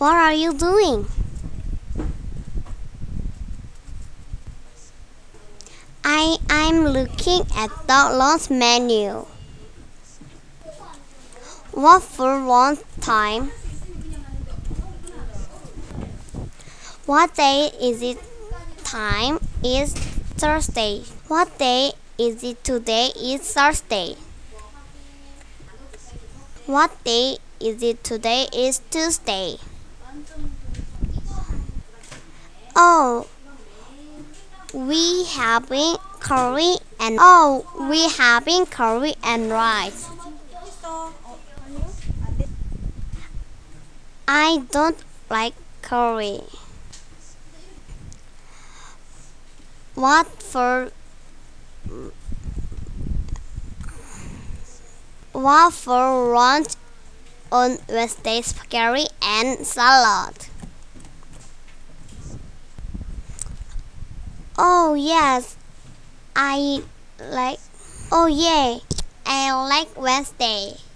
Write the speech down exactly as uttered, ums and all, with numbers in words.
What are you doing? I I'm looking at the lunch menu. What for lunch time? What day is it? Time is Thursday. What day is it today? Is Thursday. What day is it today? Is Tuesday. Oh, we having curry and oh, we having curry and rice. I don't like curry. What for what for lunch on Wednesday? Spaghetti and salad. Oh yes, I like. Oh yeah, I like Wednesday.